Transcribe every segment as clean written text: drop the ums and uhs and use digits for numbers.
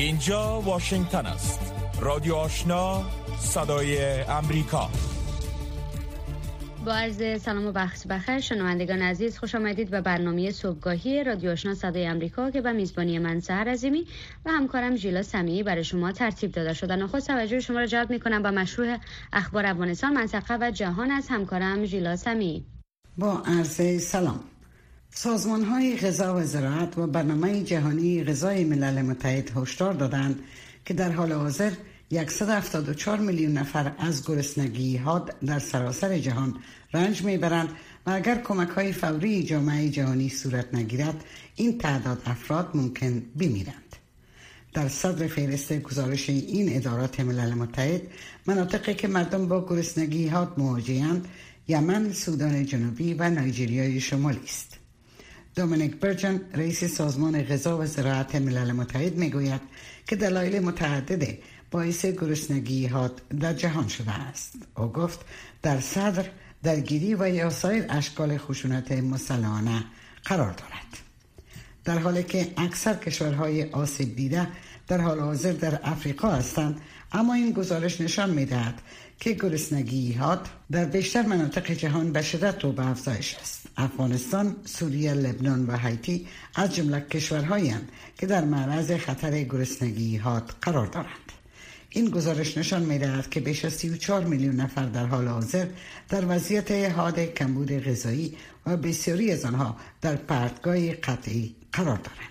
اینجا واشنگتن است. رادیو آشنا، صدای امریکا. با عرض سلام و وقت بخیر شنوندگان عزیز، خوش آمدید به برنامه صبحگاهی رادیو آشنا صدای امریکا که به میزبانی من سحر عظیمی و همکارم ژیلا سمیعی برای شما ترتیب داده شده. نخست توجه شما را جلب می‌کنم به مشروع اخبار افغانستان، منطقه و جهان از همکارم ژیلا سمیعی. با عرض سلام. سازمان‌های غذا و زراعت و برنامه جهانی غذای ملل متحد هشدار دادند که در حال حاضر 174 میلیون نفر از گرسنگی حاد در سراسر جهان رنج میبرند و اگر کمک‌های فوری جامعه جهانی صورت نگیرد این تعداد افراد ممکن بمیرند. در صدر فهرست گزارش این ادارات ملل متحد مناطقی که مردم با گرسنگی حاد مواجه‌اند یمن، سودان جنوبی و نایجریای شمالی است. دومینیک برجن رئیس سازمان غذا و زراعت ملل متحد میگوید که دلایل متعدد باعث گرسنگی حاد در جهان شده است. او گفت در صدر درگیری و یا سایر اشکال خشونت مسلحانه قرار دارد. در حالی که اکثر کشورهای آسیب دیده در حال حاضر در افریقا هستند، اما این گزارش نشان می‌دهد که گرسنگی حاد در بیشتر مناطق جهان به شدت رو به افزایش است. افغانستان، سوریه، لبنان و هایتی از جمله کشورهایند که در معرض خطر گرسنگی حاد قرار دارند. این گزارش نشان می‌دهد که بیش از 34 میلیون نفر در حال حاضر در وضعیت حاد کمبود غذایی و بسیاری از آنها در پرتگاه قطعی قرار دارند.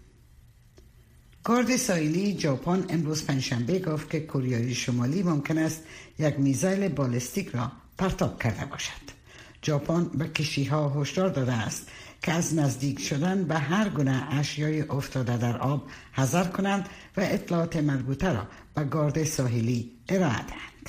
گارد ساحلی ژاپن امروز پنجشنبه گفت که کره شمالی ممکن است یک میزایل بالستیک را پرتاب کرده باشد. ژاپن به کشتی‌ها هشدار داده است که از نزدیک شدن به هر گونه اشیای افتاده در آب حذر کنند و اطلاعات مربوطه را به گارد ساحلی ارائه دهند.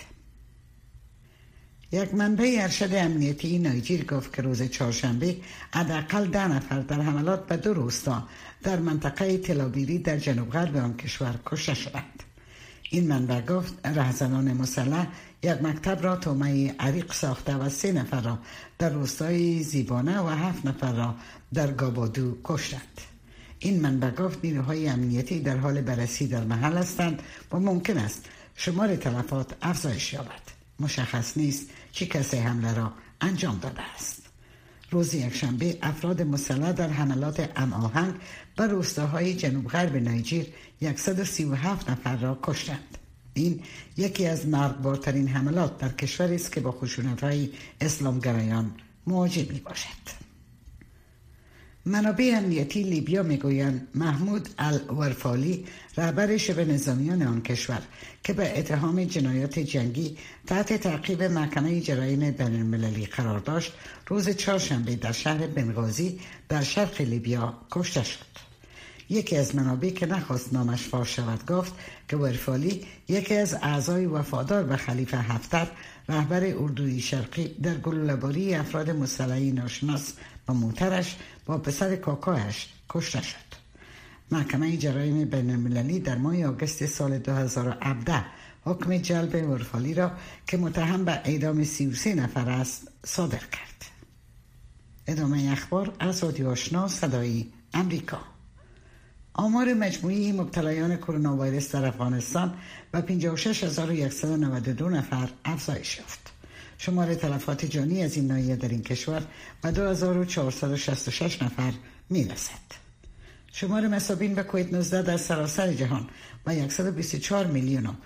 یک منبع ارشد امنیتی نایجیر گفت که روز چهارشنبه حداقل 10 نفر در حملات به 2 روستا در منطقه تلابیری در جنوب غرب آن کشور کشته شدند. این منبع گفت رهزنان مسلح یک مکتب را تومه عریق ساخته و 3 نفر را در روستای زیبانه و 7 نفر را در گابادو کشتند. این منبع گفت نیروهای امنیتی در حال بررسی در محل هستند و ممکن است شمار تلفات افزایش یابد. مشخص نیست چه کسی حمله را انجام داده است. روز یکشنبه افراد مسلح در حملات هماهنگ به روستاهای جنوب غرب نایجیر 137 نفر را کشتند. این یکی از مرگبارترین حملات در کشوری است که با خشونت‌های اسلامگرایان مواجه می باشد. منابع امنیتی لیبیا میگویند محمود الورفالی رهبر شبه نظامیان آن کشور که به اتهام جنایات جنگی تحت تعقیب محکمه جرایم بین‌المللی قرار داشت روز چهارشنبه در شهر بنغازی در شرق لیبیا کشته شد. یکی از منابع که نخواست نامش فاش شود گفت که ورفالی یکی از اعضای وفادار به خلیفه حفتر رهبر اردوی شرقی در گلوله‌باری افراد مسلحی ناشناس و موترش با پسر کاکایش کشته شد. محکمه جرایم بین‌المللی در ماه آگوست سال 2017 حکم جلب ورفالی را که متهم به اعدام 33 نفر است صادر کرد. ادامه اخبار از رادیو آشنا صدای امریکا. آمار مجموعی مبتلایان کرونا ویروس در افغانستان به 56192 نفر افزایش یافت. شمار تلفات جانی از این ناحیه در این کشور به 2466 نفر میرسد. شمار مصابین به کووید 19 در سراسر جهان با 124 میلیون و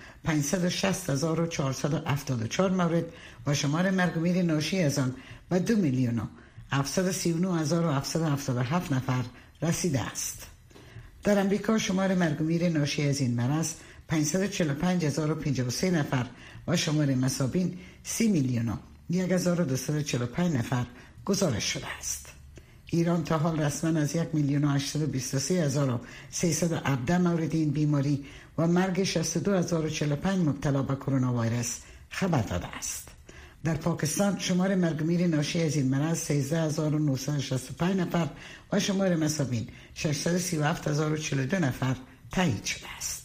560,474 مورد و شمار مرگ و میر ناشی از آن به 2 میلیون و 739,777 نفر رسیده است. در امریکا شمار مرگ و میر ناشی از این مرض 545,053 نفر و شمار مصابین 30 میلیون و 1,245 نفر گزارش شده است. ایران تا حال رسما از 1,823,317 مورد این بیماری و مرگ 62,045 مبتلا به کرونا ویروس خبر داده است. در پاکستان شمار مرگ و میر ناشی از این مرض 13,965 نفر و شمار مصابین 637,042 نفر تایید شده است.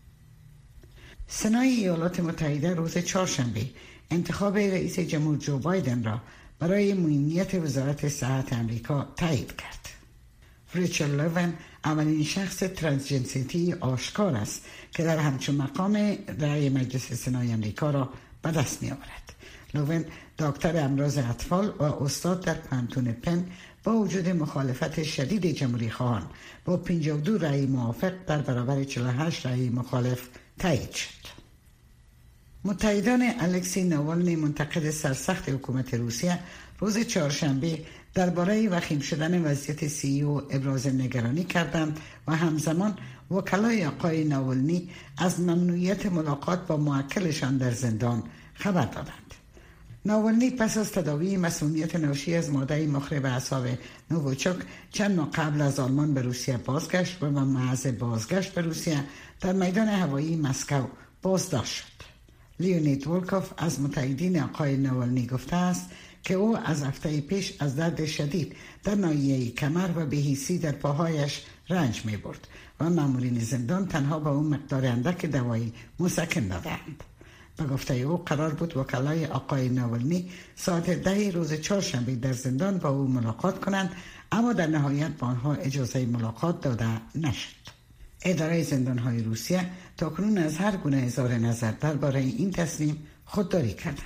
سنای ایالات متحده روز چهارشنبه انتخاب رئیس جمهور جو بایدن را برای معینیت وزارت صحت امریکا تایید کرد. ریچل لوون اولین شخص ترانسجنسیتی آشکار است که در همچون مقام رأی مجلس سنای امریکا را به دست می آورد. لوون دکتر امراض اطفال و استاد در پانتون پن با وجود مخالفت شدید جمهوری خواهان با 52 رأی موافق در برابر 48 رأی مخالف تایید شد. متحدان الکسی ناوالنی منتقد سرسخت حکومت روسیه روز چهارشنبه درباره وخیم شدن وضعیت صحی او ابراز نگرانی کردند و همزمان وکلای آقای ناوالنی از ممنوعیت ملاقات با موکلشان در زندان خبر دادند. ناوالنی پس از تداوی مسمومیت ناشی از ماده مخرب اعصاب نووچوک چند ماه قبل از آلمان به روسیه بازگشت و به محض بازگشت به روسیه در میدان هوایی مسکو بازداشت شد. لیونید ولکوف از متحدین آقای ناوالنی گفته است که او از هفته پیش از درد شدید در ناحیه کمر و بهیسی در پاهایش رنج می برد و مامورین زندان تنها به او مقدار اندک دوایی مسکن دادند. به گفته او قرار بود وکلای آقای ناوالنی ساعت 10 روز چهارشنبه در زندان با او ملاقات کنند، اما در نهایت با آنها اجازه ملاقات داده نشد. اداره زندانهای روسیه تاکنون از هر گونه اظهار نظر درباره این تصمیم خودداری کردند.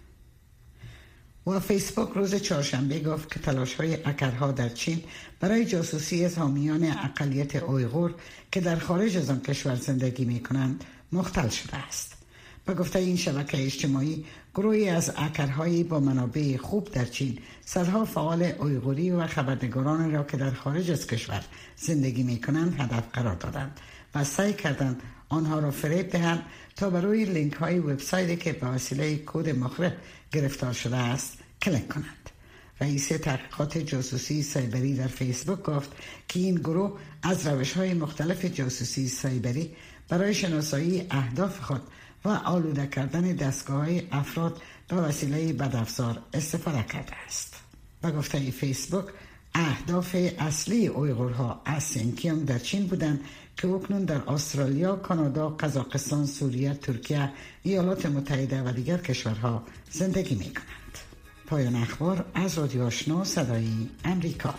و فیسبوک روز چهارشنبه گفت که تلاش‌های هکرها در چین برای جاسوسی از حامیان اقلیت اویغور که در خارج از آن کشور زندگی می‌کنند مختل شده است. به گفته این شبکه اجتماعی، گروهی از هکرهایی با منابع خوب در چین صدها فعال اویغوری و خبرنگاران را که در خارج از کشور زندگی می‌کنند هدف قرار دادند و سعی کردند آنها را فریب دهند تا بر روی لینک های وبسایتی که به وسیله کد مخرب گرفتار شده است کلیک کنند. رئیس تحقیقات جاسوسی سایبری در فیسبوک گفت که این گروه از روش‌های مختلف جاسوسی سایبری برای شناسایی اهداف خود و آلوده کردن دستگاه‌های افراد به وسیله بدافزار استفاده کرده است. به گفته فیسبوک، اهداف اصلی اویغورها از سینکیانگ در چین بودند که اکنون در استرالیا، کانادا، قزاقستان، سوریه، ترکیه، ایالات متحده و دیگر کشورها زندگی می کنند. پایان اخبار از رادیو آشنا صدای امریکا.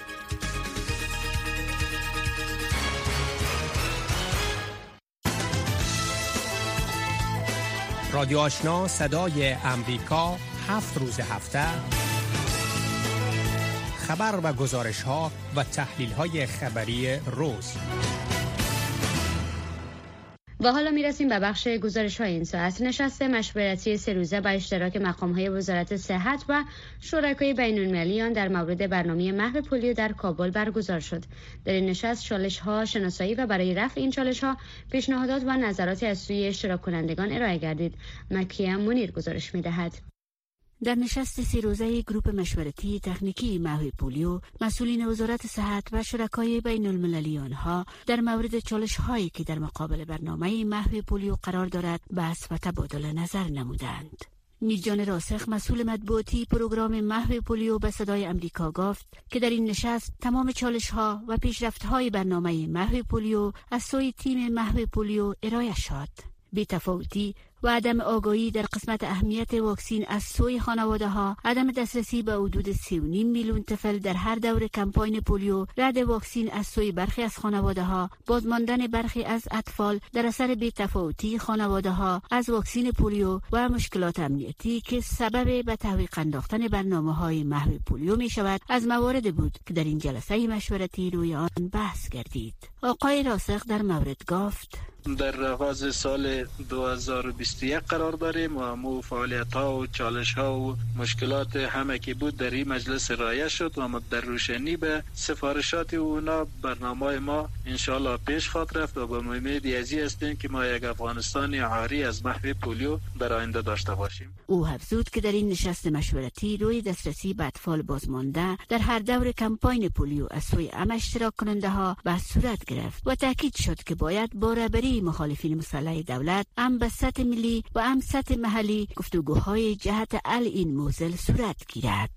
رادیو آشنا صدای امریکا 7 روز هفته خبر و گزارش ها و تحلیل های خبری روز. و حالا میرسیم به بخش گزارش های این ساعت. نشست مشورتی 3 روزه با اشتراک مقام های وزارت صحت و شرکای بین المللی در مورد برنامه محو پولیو در کابل برگزار شد. در این نشست چالش ها شناسایی و برای رفع این چالش ها پیشنهادات و نظراتی از سوی اشتراک کنندگان ارائه گردید. مکیه منیر گزارش میدهد. در نشست 3 روزه گروپ مشورتی تکنیکی محو پولیو، مسئولین وزارت صحت و شرکای بین المللی آنها در مورد چالش هایی که در مقابل برنامه محو پولیو قرار دارد بحث و تبادل نظر نمودند. میرجان راسخ، مسئول مطبوعاتی پروگرام محو پولیو، به صدای امریکا گفت که در این نشست تمام چالش ها و پیشرفت های برنامه محو پولیو از سوی تیم محو پولیو ارائه شد. بی‌تفاوتی و عدم آگاهی در قسمت اهمیت واکسین از سوی خانواده ها، عدم دسترسی به حدود 3.5 میلیون طفل در هر دور کمپاین پولیو، رد واکسین از سوی برخی از خانواده ها، بازماندن برخی از اطفال در اثر بی‌تفاوتی خانواده ها از واکسین پولیو و مشکلات امنیتی که سبب به تعویق انداختن برنامه‌های محو پولیو می شود، از مواردی بود که در این جلسه مشورتی روی آن بحث گردید. آقای راسخ در مورد گفت: در آغاز سال 2021 قرار داریم و همو فعالیت ها و چالش ها و مشکلات همه که بود در این مجلس رایه شد و ما در روشنی به سفارشات اونا برنامه ما انشاءالله پیش خواهد رفت و به امید ازی هستیم که ما یک افغانستان عاری از محو پولیو در آینده داشته باشیم. او افزود که در این نشست مشورتی روی دسترسی به اطفال بازمانده در هر دور کمپاین پولیو از سوی همه اشتراک کننده ها به صورت گرفت و تاکید شد که باید با رهبری مخالفین مسلح دولت هم به سطح ملی و هم سطح محلی گفتگوهای جهت حل این موضوع صورت گیرد.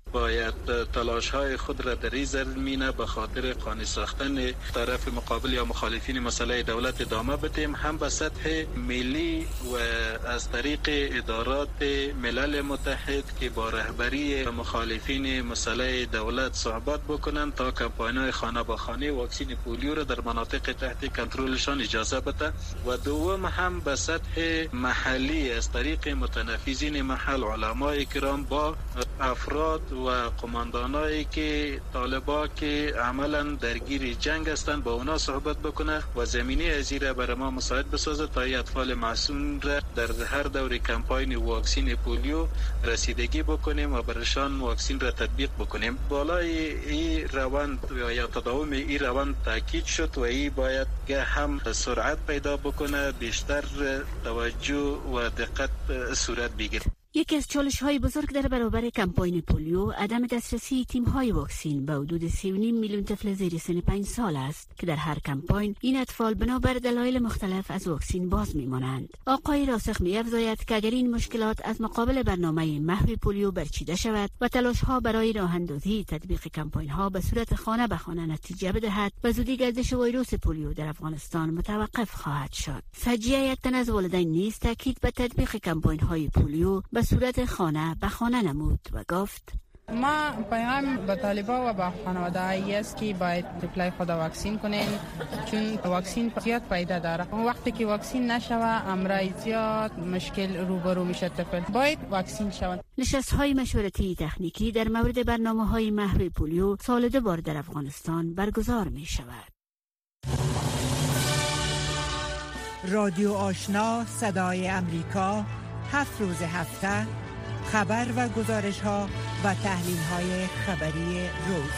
باید تلاش های خود را در این زمینه به خاطر قانع ساختن طرف مقابل یا مخالفین مسئله دولت ادامه بدیم، هم به سطح ملی و از طریق ادارات ملل متحد که با رهبری مخالفین مسئله دولت صحبت بکنند تا کمپاین‌های خانه به خانه واکسن پولیو را در مناطق تحت کنترلشان اجازه بده و دوم هم به سطح محلی از طریق متنفذین محل، علمای کرام با افراد و قماندانایی که طالبا که عملا درگیر جنگ هستند با اونا صحبت بکنه و زمینه ازیره برای ما مساعد بسازه تا اطفال معصوم را در هر دور کمپاین واکسن پولیو رسیدگی بکنیم و برشان واکسن را تطبیق بکنیم. بالای این روند یا تداوم این روند تاکید شد و این باید هم سرعت پیدا بکنه، بیشتر توجه و دقت صورت بگیره. یکی از چالش‌های بزرگ در برابر کمپاین پولیو عدم دسترسی تیم‌های واکسین به حدود 3.5 میلیون طفل زیر سن 5 سال است که در هر کمپاین این اطفال بنابر دلایل مختلف از واکسین باز می‌مانند. آقای راسخ می‌افزاید که اگر این مشکلات از مقابل برنامه محو پولیو برچیده شود و تلاش‌ها برای راه‌اندازی تطبیق کمپاین‌ها به صورت خانه به خانه نتیجه بدهد، به زودی گردش ویروس پولیو در افغانستان متوقف خواهد شد. فجیع یک تن از والدین نیز تاکید به تطبیق کمپاین‌های پولیو به صورت خانه به خانه نمود و گفت: ما پیام به طالبا و به خانواده است که باید طفلای خود واکسین کنین، چون واکسین زیاد فایده داره. وقتی که واکسین نشوه امرای زیاد مشکل روبرو میشه، طفل باید واکسین شود. نشست‌های مشورتی تکنیکی در مورد برنامه‌های محو پولیو سال 2 بار در افغانستان برگزار می شود. رادیو آشنا صدای امریکا 7 روز هفته خبر و گزارش ها و تحلیل های خبری روز.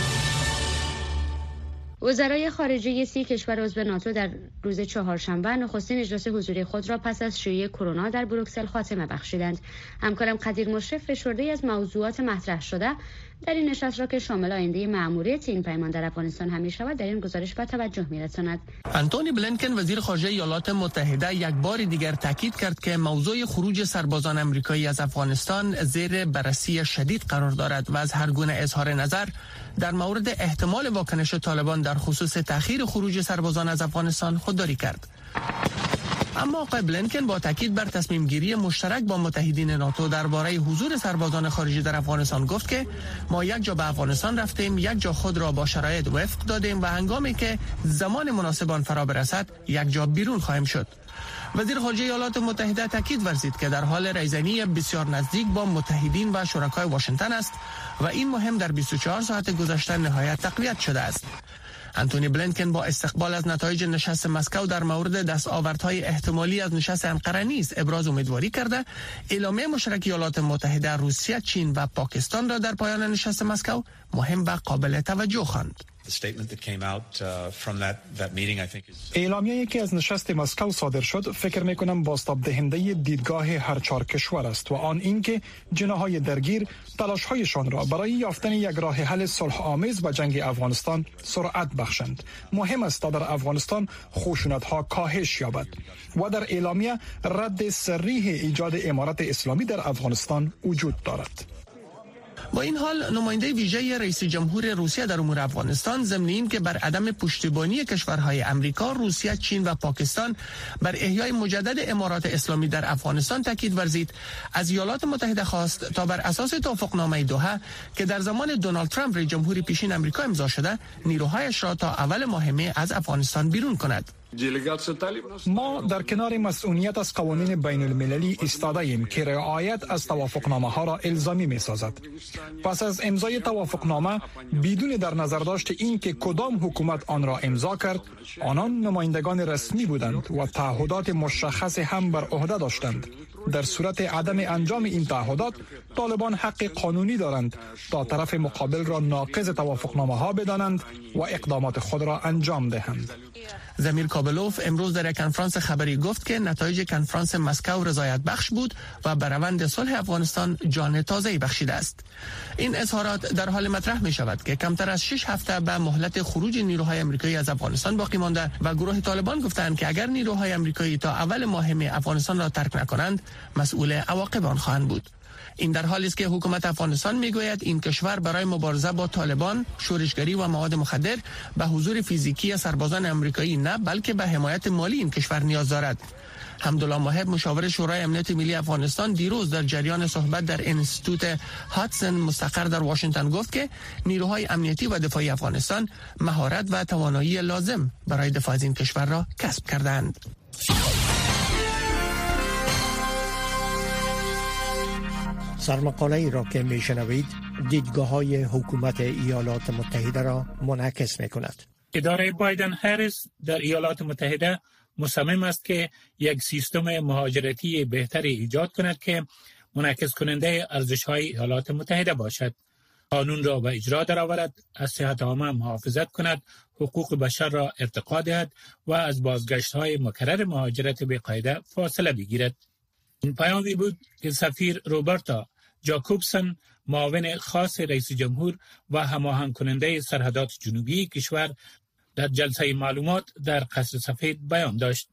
وزرای خارجه 30 کشور عضو ناتو در روز چهارشنبه نخستین اجلاس حضوری خود را پس از شیوع کرونا در بروکسل خاتمه بخشیدند. همکارم قدیر مشرف فشرده از موضوعات مطرح شده در این نشست را که شامل آینده مأموریت این پیمان در افغانستان هم می‌شود در این گزارش به توجه می‌رساند. آنتونی بلینکن وزیر خارجه ایالات متحده یک بار دیگر تاکید کرد که موضوع خروج سربازان آمریکایی از افغانستان زیر بررسی شدید قرار دارد و از هر گونه اظهار نظر در مورد احتمال واکنش طالبان در خصوص تأخیر خروج سربازان از افغانستان خودداری کرد. اما آقای بلینکن با تاکید بر تصمیم گیری مشترک با متحدین ناتو درباره حضور سربازان خارجی در افغانستان گفت که ما یک جا به افغانستان رفتیم، یک جا خود را با شرایط وفق دادیم و هنگامی که زمان مناسب آن فرا برسد یک جا بیرون خواهیم شد. وزیر خارجه ایالات متحده تاکید ورزید که در حال ریزنی بسیار نزدیک با متحدین و شرکای واشنگتن است و این مهم در 24 ساعت گذشته نهایت تقویت شده است. آنتونی بلینکن با استقبال از نتایج نشست مسکو در مورد دستاوردهای احتمالی از نشست انقره نیز ابراز امیدواری کرده اعلامیه مشترک ایالات متحده، روسیه، چین و پاکستان را در پایان نشست مسکو مهم و قابل توجه خواند. اعلامیه‌ای که از نشست مسکو صادر شد فکر می‌کنم بازتاب دهنده دیدگاه هر 4 کشور است و آن اینکه جناح‌های درگیر تلاش‌هایشان را برای یافتن یک راه حل صلح‌آمیز به جنگ افغانستان سرعت بخشند. مهم است تا در افغانستان خشونت‌ها کاهش یابد و در اعلامیه رد صریح ایجاد امارت اسلامی در افغانستان وجود دارد. با این حال نماینده ویژه رئیس جمهور روسیه در امور افغانستان ضمن این که بر عدم پشتیبانی کشورهای امریکا، روسیه، چین و پاکستان بر احیای مجدد امارات اسلامی در افغانستان تاکید ورزید، از ایالات متحده خواست تا بر اساس توافقنامه دوحه که در زمان دونالد ترامپ رئیس جمهور پیشین امریکا امضا شده، نیروهایش را تا اول ماه می از افغانستان بیرون کند. ما در کنار مسئولیت از قوانین بین المللی ایستاده ایم که رعایت از توافقنامه ها را الزامی می سازد. پس از امضای توافقنامه بدون در نظر داشت این که کدام حکومت آن را امضا کرد، آنان نمایندگان رسمی بودند و تعهدات مشخص هم بر عهده داشتند. در صورت عدم انجام این تعهدات، طالبان حق قانونی دارند تا طرف مقابل را ناقض توافقنامه ها بدانند و اقدامات خود را انجام دهند. زمیر کابلوف امروز در یک کنفرانس خبری گفت که نتایج کنفرانس مسکو رضایت بخش بود و بر روند صلح افغانستان جان تازه‌ای بخشیده است. این اظهارات در حال مطرح می شود که کمتر از 6 هفته به مهلت خروج نیروهای آمریکایی از افغانستان باقی مانده و گروه طالبان گفتند که اگر نیروهای آمریکایی تا اول ماه می افغانستان را ترک نکنند، مسئول عواقب آن خواهند بود. این در حالی است که حکومت افغانستان میگوید این کشور برای مبارزه با طالبان، شورشگری و مواد مخدر به حضور فیزیکی سربازان آمریکایی نه بلکه به حمایت مالی این کشور نیاز دارد. حمدالله ماهب مشاور شورای امنیت ملی افغانستان دیروز در جریان صحبت در انستیتوت هاتسن مستقر در واشنگتن گفت که نیروهای امنیتی و دفاعی افغانستان مهارت و توانایی لازم برای دفاع از این کشور را کسب کردند. سرمقاله ای را که میشنوید دیدگاه های حکومت ایالات متحده را منعکس می کند. اداره بایدن هریس در ایالات متحده مصمم است که یک سیستم مهاجرتی بهتری ایجاد کند که منعکس کننده ارزش‌های ایالات متحده باشد. قانون را به اجرا درآورد، از صحت عامه محافظت کند، حقوق بشر را ارتقا دهد و از بازگشت‌های مکرر مهاجرت بی‌قاعده فاصله بگیرد. این پیامی بود که سفیر روبرتا جاکوبسن، معاون خاص رئیس جمهور و هماهنگ کننده سرحدات جنوبی کشور در جلسه معلومات در قصر سفید بیان داشت.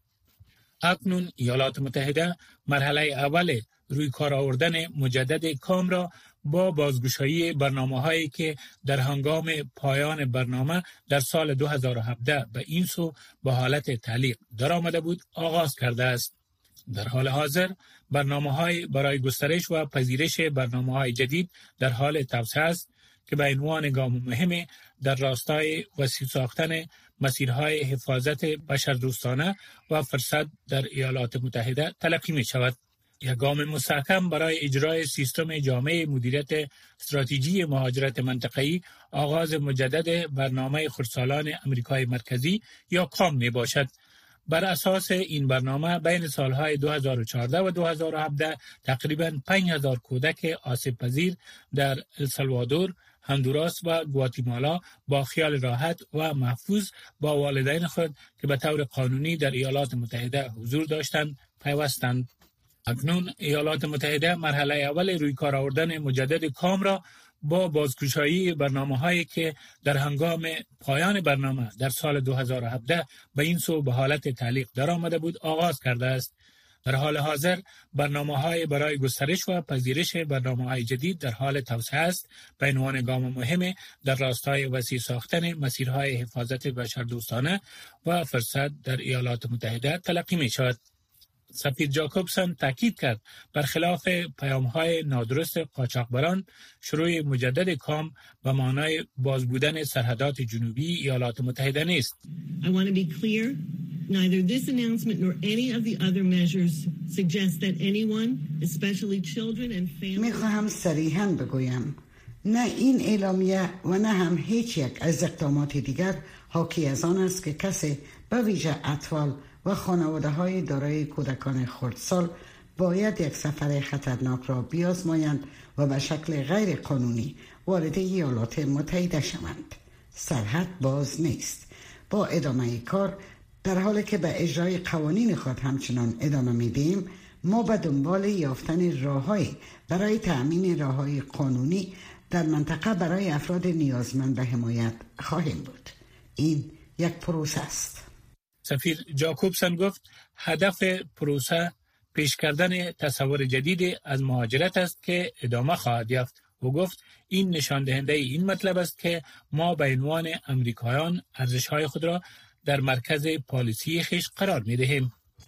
اکنون ایالات متحده مرحله اول روی کار آوردن مجدد کام را با بازگشایی برنامه‌هایی که در هنگام پایان برنامه در سال 2017 به این سو به حالت تعلیق درآمده بود آغاز کرده است. در حال حاضر برنامه‌های برای گسترش و پذیرش برنامه‌های جدید در حال توسعه است که به عنوان گام مهم در راستای وسیع ساختن مسیرهای حفاظت بشردوستانه و فرصت در ایالات متحده تلقی می شود. یک گام مستحکم برای اجرای سیستم جامع مدیریت استراتژی مهاجرت منطقه‌ای آغاز مجدد برنامه خردسالان آمریکای مرکزی یا کام می باشد. بر اساس این برنامه بین سالهای 2014 و 2017 تقریباً 5000 کودک آسیب پذیر در السالوادور، هندوراس و گواتیمالا با خیال راحت و محفوظ با والدین خود که به طور قانونی در ایالات متحده حضور داشتند پیوستند. اکنون ایالات متحده مرحله اول روی کار آوردن مجدد کام را با بازگشایی برنامه‌هایی که در هنگام پایان برنامه در سال 2017 به این سو به حالت تعلیق درآمده بود آغاز کرده است. در حال حاضر برنامه‌های برای گسترش و پذیرش برنامه‌های جدید در حال توسعه است به عنوان گام مهم در راستای وسیع ساختن مسیرهای حفاظت بشردوستانه و فرصت در ایالات متحده تلقی می‌شود. سفیر جاکوبسن تاکید کرد برخلاف پیام‌های نادرست قاچاقبران، شروع مجدد کام به معنای باز بودن سرحدات جنوبی ایالات متحده نیست. I want to be clear. Neither this announcement nor any of the other measures suggest that anyone, especially children and families. میخواهم صریحاً بگویم نه این اعلامیه و نه هم هیچ یک از اقدامات دیگر حاکی از آن است که کسی به ویژه اطفال و خانواده‌های دارای کودکان خردسال باید یک سفر خطرناک را بیازمایند و به شکل غیر قانونی وارد ایالات متحده شوند. سرحد باز نیست. با ادامه کار در حالی که به اجرای قوانین خود همچنان ادامه میدیم، ما به دنبال یافتن راه‌هایی برای تأمین راه‌های قانونی در منطقه برای افراد نیازمند به حمایت خواهیم بود. این یک پروسه است. سفیر جاکوبسن گفت هدف پروسه پیش کردن تصور جدید از مهاجرت است که ادامه خواهد یافت. او گفت این نشان دهنده این مطلب است که ما به عنوان امریکایان ارزش‌های خود را در مرکز پالیسی خویش قرار می‌دهیم.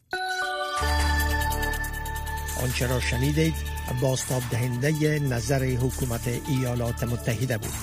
آنچه را شنیدید بازتاب دهنده نظر حکومت ایالات متحده بود.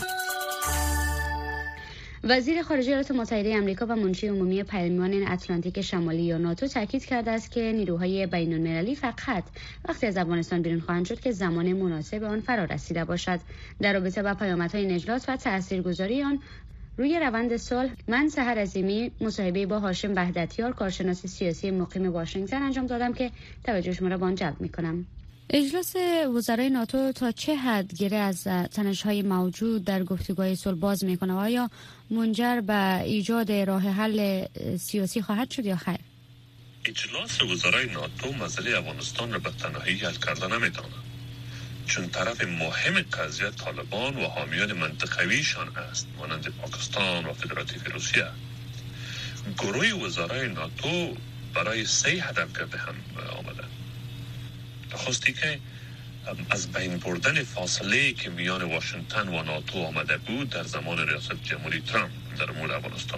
وزیر خارجه ایالات متحده آمریکا و منشی عمومی پیمان اتلانتیک شمالی یا ناتو تاکید کرده است که نیروهای بین‌المللی فقط وقتی از افغانستان بیرون خواهند شد که زمان مناسب آن فرا رسیده باشد. در رابطه با پیامدهای نجات و تاثیرگذاری آن روی روند صلح، من سحر عظیمی مصاحبه با هاشم وحدتیار کارشناس سیاسی مقیم واشنگتن انجام دادم که توجه شما را به آن جلب می‌کنم. اجلاس وزرای ناتو تا چه حد گره از تنش‌های موجود در گفتگوهای صلح باز می‌کنه و آیا منجر به ایجاد راه حل سیاسی خواهد شد یا خیر؟ اجلاس وزرای ناتو مسئله افغانستان را به تنهایی حل کردن نمی‌تواند، چون طرف مهم قضیه طالبان و حامیان منطقویشان است، مانند پاکستان و فدراتیو روسیه. گروه وزرای ناتو برای 3 هدف کرده هم آمده. نخستی که از بین بردن فاصله که میان واشنگتن و ناتو آمده بود در زمان ریاست جمهوری ترامپ در امور افغانستان.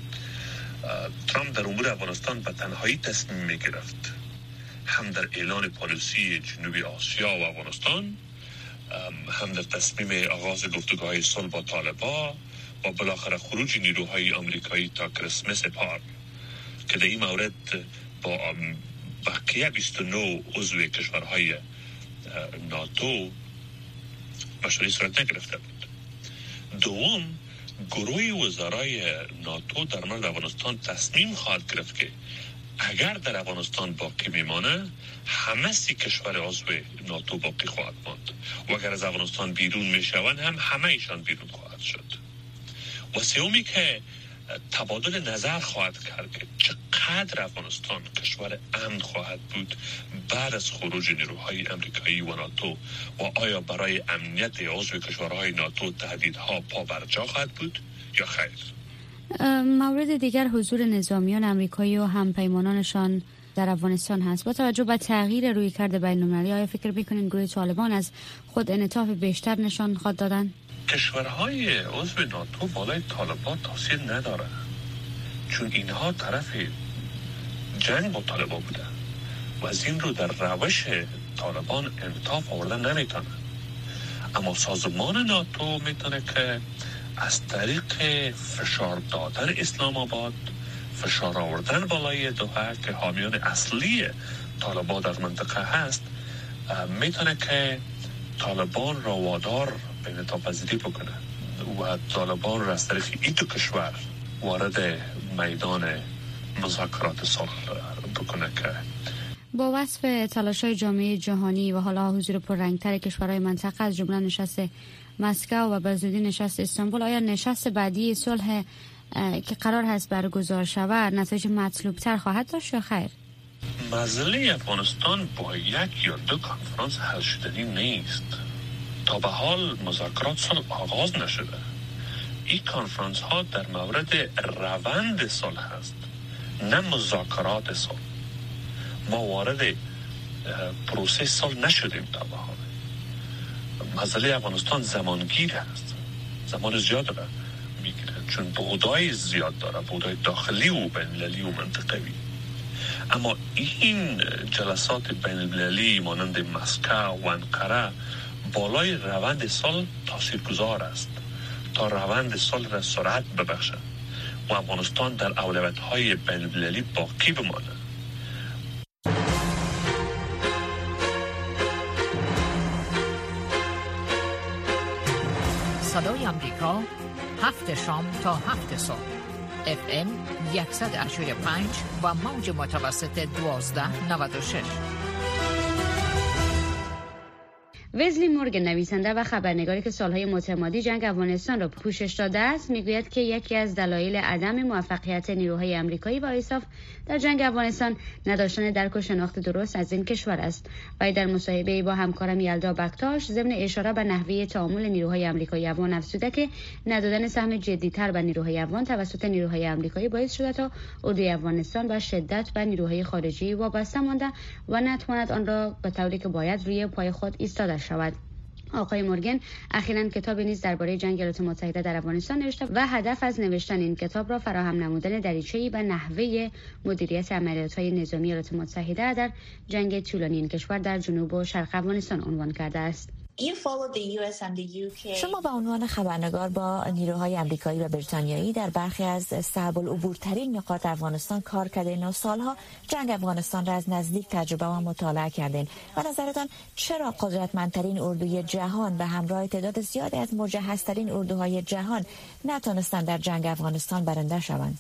ترامپ در امور افغانستان به تنهایی تصمیم می گرفت، هم در اعلان پالیسی جنوبی آسیا و افغانستان، هم در تصمیم آغاز گفتگوهای صلح با طالبان و بالاخره خروج نیروهای آمریکایی تا کریسمس پار که در این مورد با بقیه 29 عضو کشورهای ناتو مشوره صورت نگرفته بود. دوم، گروه وزرای ناتو در مورد افغانستان تصمیم خواهد گرفت که اگر در افغانستان باقی میمانه، همه 30 کشور عضو ناتو باقی خواهد ماند و اگر از افغانستان بیرون میشوند هم همه ایشان بیرون خواهد شد. و سومی که تبادل نظر خواهد کرد که چقدر افغانستان کشور امن خواهد بود بعد از خروج نیروهای امریکایی و ناتو و آیا برای امنیت عضو کشورهای ناتو تهدیدها پابرجا خواهد بود یا خیر. مورد دیگر حضور نظامیان امریکایی و همپیمانانشان در افغانستان هست. با توجه به تغییر رویکرد بین‌المللی آیا فکر می‌کنید گروه طالبان از خود انعطاف بیشتر نشان خواهد دادن؟ کشورهای عضو ناتو بالای طالبان تاثیر نداره، چون اینها طرف جنگ با طالبان بودن و از این رو در روش طالبان انعطاف آوردن نمیتونه. اما سازمان ناتو میتونه که از طریق فشار دادن اسلام آباد، فشار آوردن بالای دوحه که حامیان اصلی طالبان در منطقه هست، میتونه که طالبان را وادار به انعطاف پذیری بکنه و طالبان را از طریق این دو کشور وارد میدان مذاکرات صلح بکنه. که با وصف تلاش‌های جامعه جهانی و حالا حضور پررنگ‌تر کشورهای منطقه از جمله نشست مسکو و به زودی نشست استانبول، آیا نشست بعدی صلح که قرار هست برگزار شود نتایج مطلوب‌تر خواهد داشت یا خیر؟ مسئله افغانستان با یک یا دو کنفرانس حل شدنی نیست. تا به حال مذاکرات صلح آغاز نشده. این کنفرانس ها در مورد روند صلح هست، نه مذاکرات صلح. ما وارد پروسه صلح نشدیم تا به حال. مسئله افغانستان زمانگیر هست، زمان زیاد داره میگیره، چون بودای زیاد داره، بودای داخلی و بین‌المللی و منطقوی. اما این جلسات بین‌المللی مانند مسکو و انقره بالای روند صلح تاثیرگذار است تا روند صلح را سرعت ببخشد و افغانستان در اولویت‌های بین‌المللی باقی بماند. صدای آمریکا 7 شام تا 7 صبح FM 185 و موج متوسط 1296. وزلی مورگن، نویسنده و خبرنگاری که سالهای متمادی جنگ افغانستان را پوشش داده است، میگوید که یکی از دلایل عدم موفقیت نیروهای آمریکایی و آیساف در جنگ افغانستان نداشتن درک و شناخت درست از این کشور است. وی در مصاحبه‌ای با همکارم یلدا بکتاش ضمن اشاره به نحوه تعامل نیروهای آمریکایی افغان افزوده که ندادن سهم جدی‌تر به نیروهای افغان توسط نیروهای آمریکایی باعث شده تا اردوی افغانستان با شدت به نیروهای خارجی وابسته مانده و نتواند آن را به طوری که باید روی پای خود ایستاده شود. آقای مورگن اخیراً کتابی نیز درباره جنگ ایالات متحده در افغانستان نوشته و هدف از نوشتن این کتاب را فراهم نمودن دریچه‌ای به نحوه مدیریت عملیات‌های نظامی ایالات متحده در جنگ طولانی این کشور در جنوب و شرق افغانستان عنوان کرده است. شما به عنوان خبرنگار با نیروهای آمریکایی و بریتانیایی در برخی از صعب العبورترین نقاط افغانستان کار کردین و سالها جنگ افغانستان را از نزدیک تجربه و مطالعه کردین. و نظرتان چرا قدرتمندترین اردوی جهان به همراه تعداد زیادی از مجهزترین اردوهای جهان نتونستند در جنگ افغانستان برنده شوند؟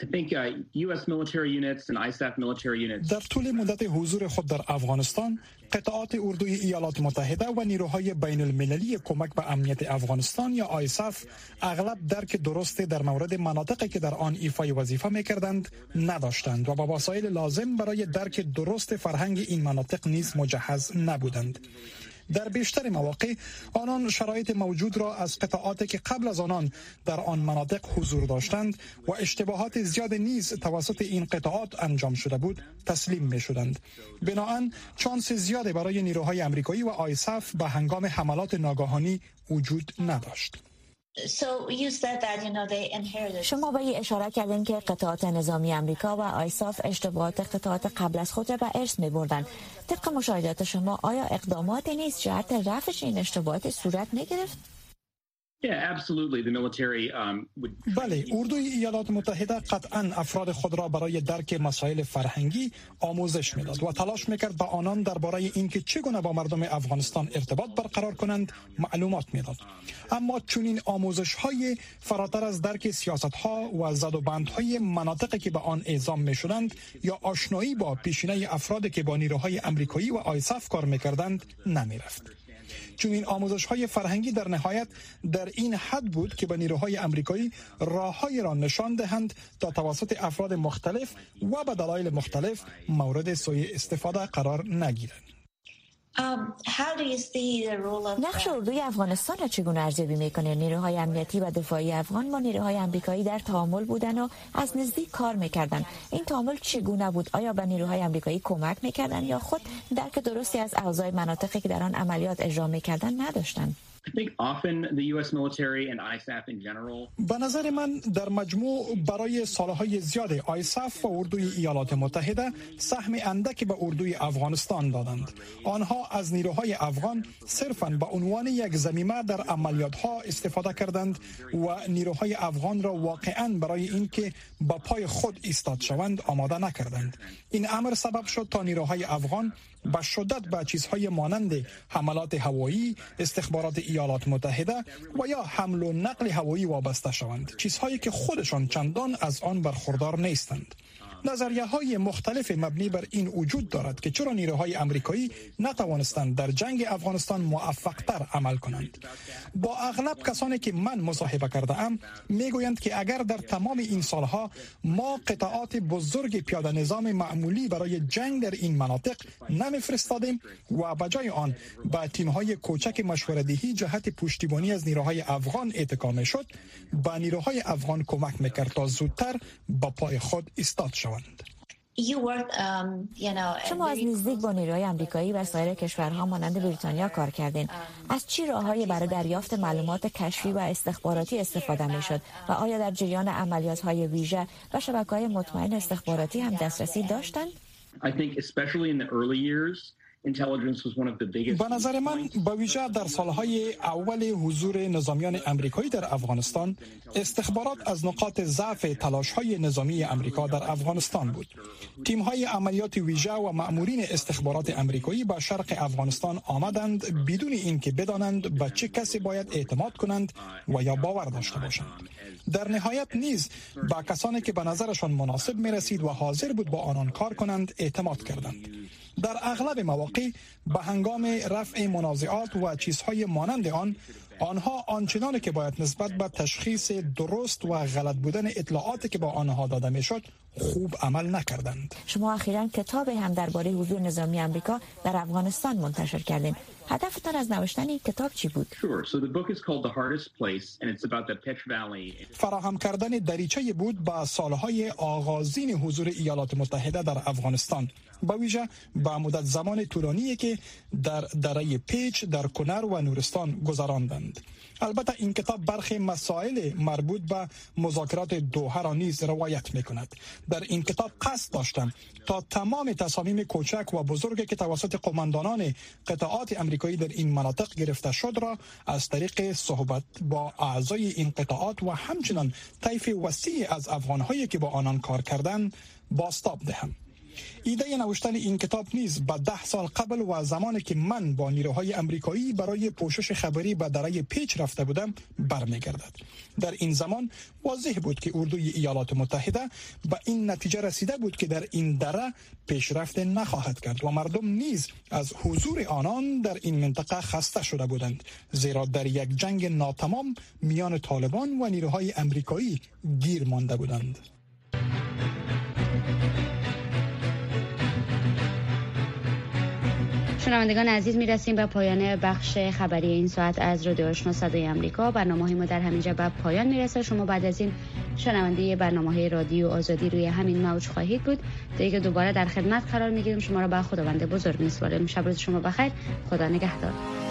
در طول مدت حضور خود در افغانستان، قطعات اردوی ایالات متحده و نیروهای بین المللی کمک به امنیت افغانستان یا آیساف اغلب درک درستی در مورد مناطقی که در آن ایفای وظیفه می‌کردند نداشتند و با وسایل لازم برای درک درست فرهنگ این مناطق نیز مجهز نبودند. در بیشتر مواقع آنان شرایط موجود را از قطاعاتی که قبل از آنان در آن مناطق حضور داشتند و اشتباهات زیاد نیز توسط این قطاعات انجام شده بود تسلیم می شدند. بنابراین چانس زیادی برای نیروهای آمریکایی و آیساف به هنگام حملات ناگهانی وجود نداشت. شما به این اشاره کردین که قطعات نظامی آمریکا و آیساف اشتباهات قطعات قبل از خود را به ارث می‌بردند. طبق مشاهدات شما آیا اقداماتی نیست جهت رفع این اشتباهات صورت می‌گرفت؟ بله، اردوی ایالات متحده قطعا افراد خود را برای درک مسائل فرهنگی آموزش میداد و تلاش میکرد به آنان درباره اینکه چگونه با مردم افغانستان ارتباط برقرار کنند معلومات میداد. اما چنین آموزش‌های فراتر از درک سیاست‌ها و زدوبندهای مناطقی که به آن اعزام میشدند یا آشنایی با پیشینه افرادی که با نیروهای آمریکایی و آیساف کار میکردند نمیرفت. چون این آموزش‌های فرهنگی در نهایت در این حد بود که به نیروهای آمریکایی راه‌هایی را نشان دهند تا توسط افراد مختلف و به دلایل مختلف مورد سوء استفاده قرار نگیرند. نقش اردوی افغانستان را چگونه ارزیابی می‌کنید؟ نیروهای امنیتی و دفاعی افغان با نیروهای آمریکایی در تعامل بودند و از نزدیک کار می‌کردند. این تعامل چگونه بود؟ آیا به نیروهای آمریکایی کمک می‌کردند یا خود درک درستی از اوضاع مناطقی که در آن عملیات اجرا می‌کردند نداشتند؟ به نظر من در مجموع برای سالهای زیاد آیساف و اردوی ایالات متحده سهم اندکی به اردوی افغانستان دادند. آنها از نیروهای افغان صرفاً به عنوان یک ضمیمه در عملیات‌ها استفاده کردند و نیروهای افغان را واقعاً برای اینکه با پای خود ایستاد شوند آماده نکردند. این امر سبب شد تا نیروهای افغان به شدت به چیزهای مانند حملات هوایی، استخبارات ایالات متحده و یا حمل و نقل هوایی وابسته شوند، چیزهایی که خودشان چندان از آن برخوردار نیستند. نظریه‌های مختلف مبنی بر این وجود دارد که چرا نیروهای آمریکایی نتوانستند در جنگ افغانستان موفق‌تر عمل کنند. با اغلب کسانی که من مصاحبه کرده ام میگویند که اگر در تمام این سالها ما قطعات بزرگ پیاده نظام معمولی برای جنگ در این مناطق نمیفرستادیم و به جای آن به تیم‌های کوچک مشوره‌دهی جهت پشتیبانی از نیروهای افغان اتکا می‌شد، به نیروهای افغان کمک می‌کرد تا زودتر با پای خود ایستاد شوند. شما از نزدیک با نیروهای آمریکایی و سایر کشورها مانند بریتانیا کار کردین. از چه راههایی برای دریافت معلومات کشفی و استخباراتی استفاده میشد و آیا در جریان عملیات‌های ویژه و شبکه‌های مطمئن استخباراتی هم دسترسی داشتند؟ به نظر من به ویژه در سالهای اول حضور نظامیان آمریکایی در افغانستان، استخبارات از نقاط ضعف تلاش‌های نظامی آمریکا در افغانستان بود. تیم‌های عملیات ویژه و مأمورین استخبارات آمریکایی به شرق افغانستان آمدند بدون اینکه بدانند به چه کسی باید اعتماد کنند و یا باور داشته باشند. در نهایت نیز به کسانی که به نظرشان مناسب می‌رسید و حاضر بود با آنان کار کنند اعتماد کردند. در اغلب مواقع به هنگام رفع منازعات و چیزهای مانند آنها آنچنانی که باید نسبت به تشخیص درست و غلط بودن اطلاعاتی که با آنها داده میشد خوب عمل نکردند. شما اخیراً کتابی هم درباره حضور نظامی آمریکا در افغانستان منتشر کردین. هدفتان از نوشتن این کتاب چی بود؟ فراهم کردن دریچه بود به سالهای آغازین حضور ایالات متحده در افغانستان، به ویژه به مدت زمان طولانی که در دره پیچ در کنر و نورستان گذراندند. البته این کتاب برخی مسائل مربوط به مذاکرات دوحه را نیز روایت می‌کند. در این کتاب قصد داشتم تا تمام تصامیم کوچک و بزرگی که توسط قماندانان قطعات آمریکایی در این مناطق گرفته شد را از طریق صحبت با اعضای این قطعات و همچنین طیف وسیع از افغان‌هایی که با آنان کار کردند بازتاب دهم. ایده نوشتن این کتاب نیز به 10 سال قبل و زمانی که من با نیروهای آمریکایی برای پوشش خبری به دره پیچ رفته بودم برمیگردد. در این زمان واضح بود که اردوی ایالات متحده به این نتیجه رسیده بود که در این دره پیشرفت نخواهد کرد و مردم نیز از حضور آنان در این منطقه خسته شده بودند، زیرا در یک جنگ ناتمام میان طالبان و نیروهای آمریکایی گیر مانده بودند. شنوندگان عزیز، میرسیم به پایان بخش خبری این ساعت از رادیو آشنا صدای آمریکا. برنامه ما در همینجا به پایان میرسه. شما بعد از این شنونده برنامه‌های رادیو آزادی روی همین موج خواهید بود. دیگه دوباره در خدمت قرار میگیریم. شما را به خداوند بزرگ میسپاریم. شب روز شما بخیر. خدا نگهدار.